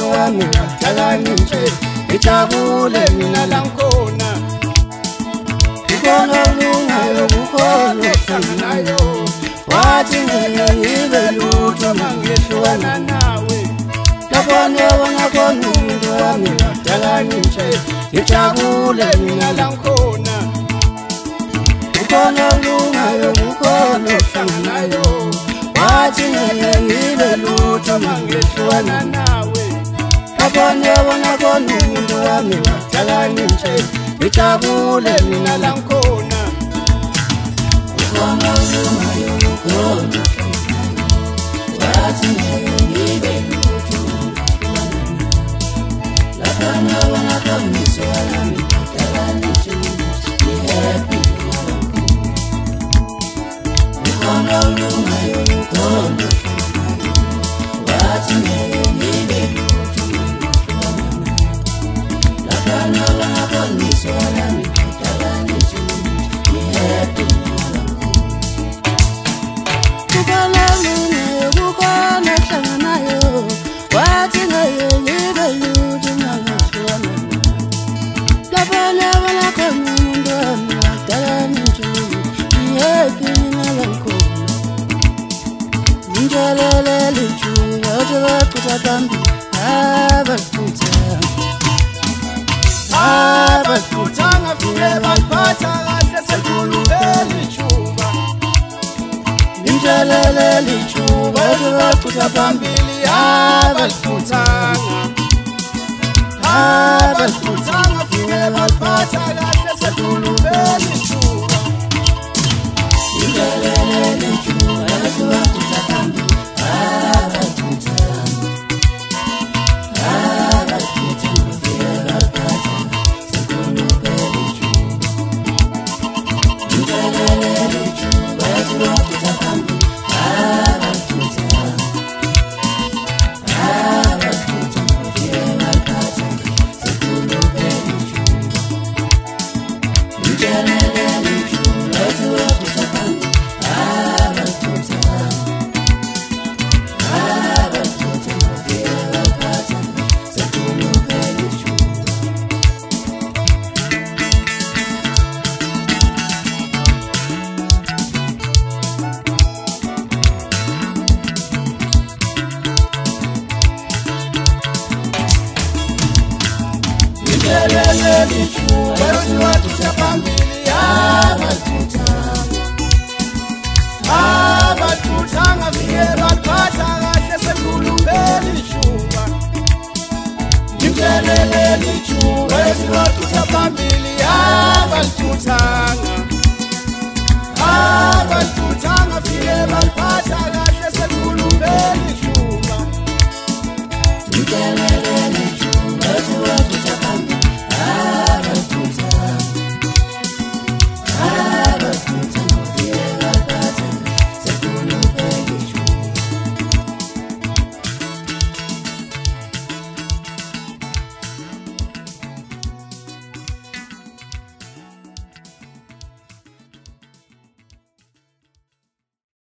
umuntu wami wadala nje ijabule mina lankhona kukhona lungayo kukhona hlanganayo wathi ngibe lutho mangehlukana nawe labona khona umuntu wami wadala nje ijabule mina lankhona kukhona lungayo kukhona hlanganayo wathi ngibe lutho mangehlukana nawe labona khona umuntu wami wadala nje ijabule mina lankhona kukhona lungayo kukhona wathi ngibe lutho labona khona iswami wadala nje happy kukhona lungayo kukhona wathi ngibe lutho labona khona iswami wadala nje happy kukhona lungayo kukhona hlanganayo wathi ngibe lutho mangehlukana labona khona umuntu wami wadala nje happy Injalala lichuba wakuta kambi abafuta ngafike baliphatha kahle sekhulube lichuba Injalala lichuba wakuta phambili abafuta ngafike baliphatha kahle sekhulube lichuba Injalala lichuba wakuta phambili Abafuta ngafike baliphatha kahle sekhulu